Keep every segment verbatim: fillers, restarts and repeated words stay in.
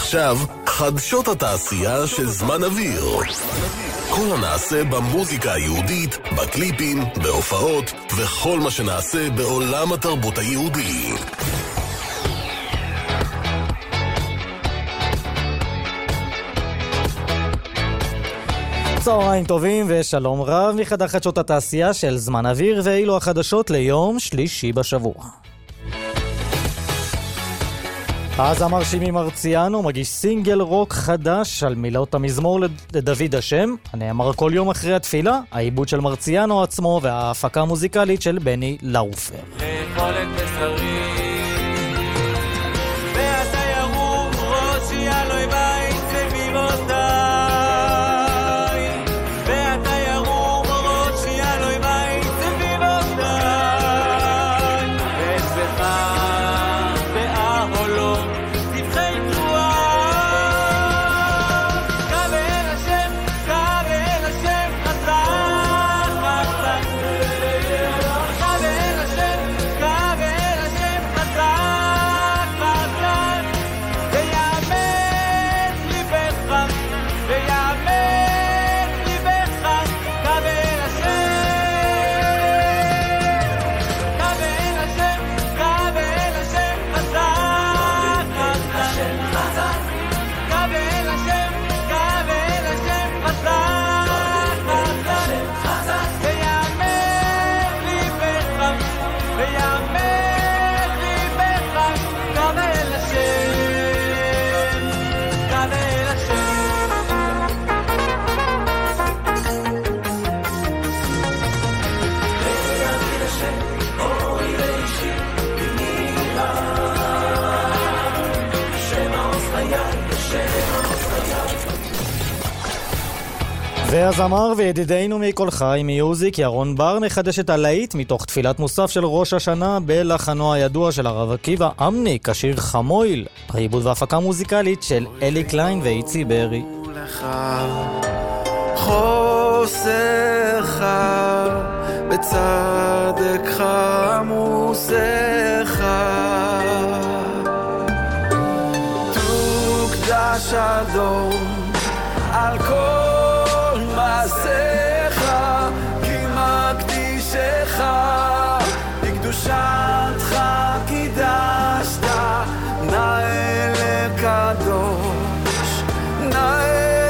ועכשיו, חדשות התעשייה של זמן אוויר. כל הנעשה במוזיקה היהודית, בקליפים, בהופעות, וכל מה שנעשה בעולם התרבות היהודי. צהריים טובים ושלום רב מחדר חדשות התעשייה של זמן אוויר, ואילו החדשות ליום שלישי בשבוע. הזמר שימי מרציאנו מגיש סינגל רוק חדש על מילות המזמור לדוד השם, הנאמר כל יום אחרי התפילה, העיבוד של מרציאנו עצמו וההפקה המוזיקלית של בני לאופר. לאכולת בשרים ואתה ירום ראשי אלוהי בית סביבותיי, ואתה ירום ראשי אלוהי בית סביבותיי, ואצלך באהלו תבחי תרועה, קבל השם, קבל השם חזק חזק, קבל השם, קבל השם חזק חזק, ויאמץ ליבך, ויאמץ ליבך, קבל השם, קבל השם, קבל השם חזק חזק, קבל השם, קבל השם חזק חזק, ויאמץ ליבך, ויאמץ ליבך, קבל השם, קבל השם. והזמר וידידנו מכל חי מיוזיק ירון בר מחדש את הלהיט מתוך תפילת מוסף של ראש השנה בלחנו הידוע של הרב עקיבא אמניק, השיר חמויל, העיבוד והפקה מוזיקלית של אלי קליין ואיצי ברי. לך חוסך בצדקך עמוסך, תוקדש אדום על כל מעשיך, כי מקדישך בקדושתך קידשת, נאה לקדוש, נאה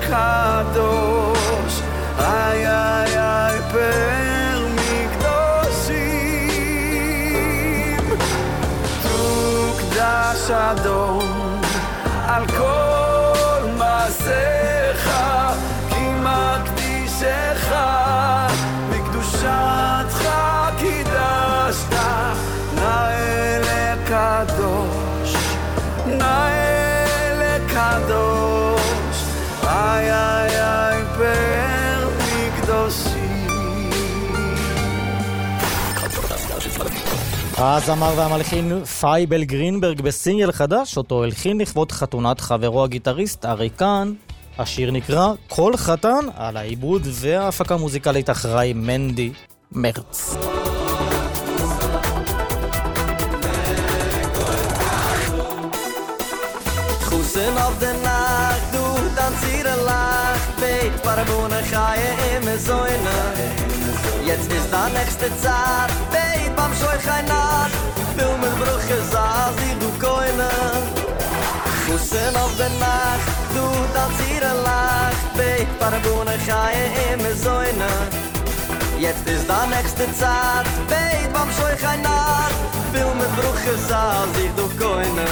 לקדוש, איי איי איי פר מקדושים, תוקדש אדום על כל מעשיך, כי מקדישך בקדושתך קידשת, נאה לקדוש, נאה לקדוש, איי איי איי פר מקדושים. הזמר והמלחין פייבל גרינברג בסינגל חדש אותו הלחין לכבוד חתונת חברו הגיטריסט אריקן. השיר נקרא כל חתן, על העיבוד וההפקה מוזיקלית אחראי מנדי מרץ. Kussen auf der Nacht, du tanzir lach, beit parabuna chaye im Säune. Jetzt ist da nächste Zeit, beit beim Scheuchai Nacht, will mit Brüche saß, die du koine. Kussen auf der Nacht, du tanzir lach, beit parabuna chaye im Säune. Jetzt ist da nächste Zeit, beit beim Scheuchai Nacht, will mit Brüche saß, die du koine.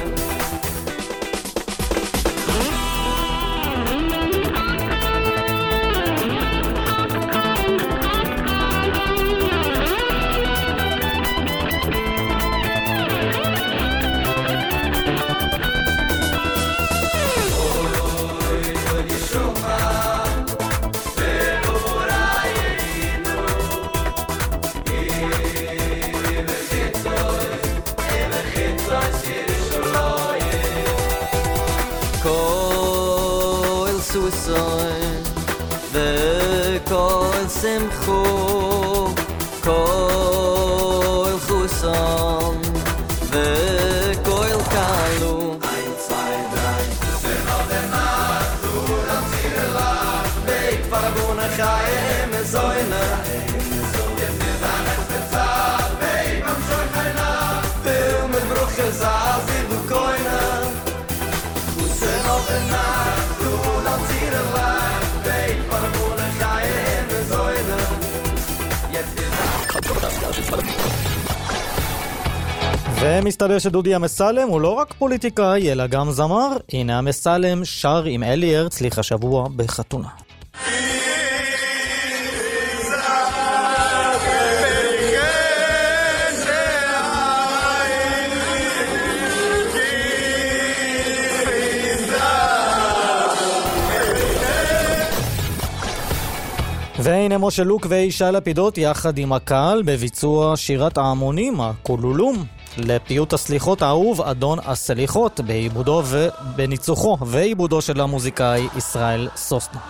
וכל שמחו כל חוסם וכל קלו ein, zwei, drei ומסתבר שדודי אמסלם הוא לא רק פוליטיקאי, אלא גם זמר. הנה אמסלם שר עם אלי הרצליך השבוע בחתונה. והנה משה לוק ואישה לפידות יחד עם הקהל בביצוע שירת ההמונים, הקולולום, לפיוט הסליחות האהוב אדון הסליחות, בעיבודו ובניצוחו ועיבודו של המוזיקאי ישראל סוסנה.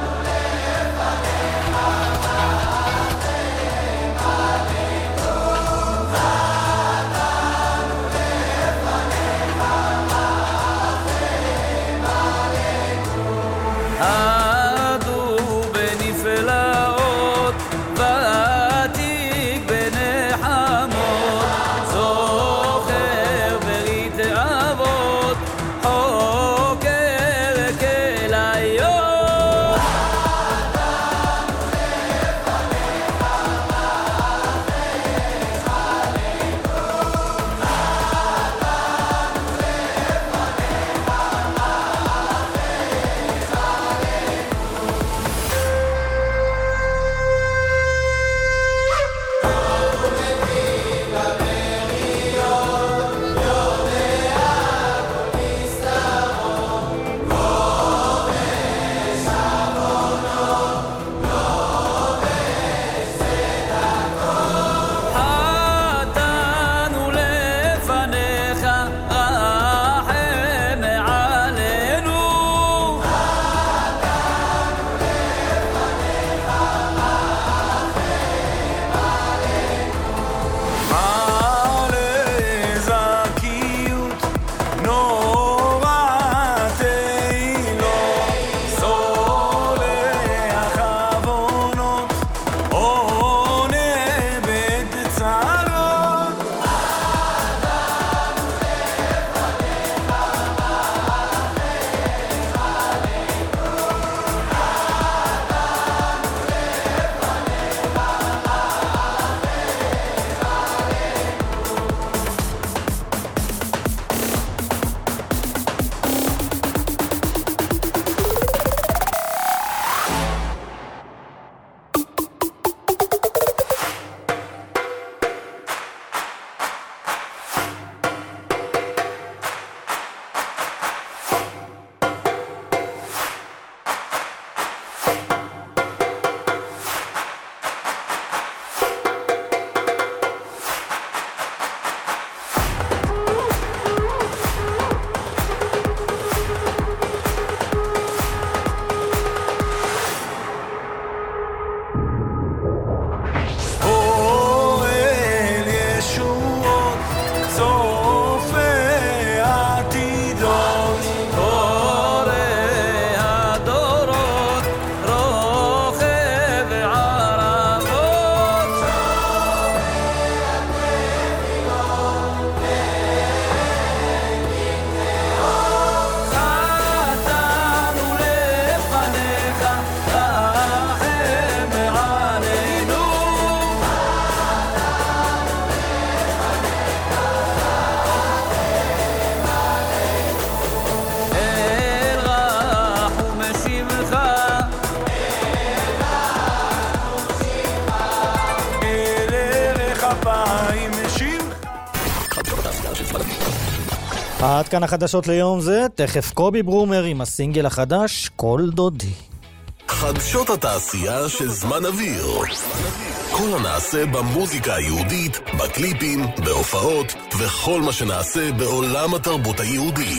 עד כאן החדשות ליום זה, תכף קובי ברומר עם הסינגל החדש, כל דודי. חדשות התעשייה של זמן אוויר. כל הנעשה במוזיקה היהודית, בקליפים, בהופעות, וכל מה שנעשה בעולם התרבות היהודי.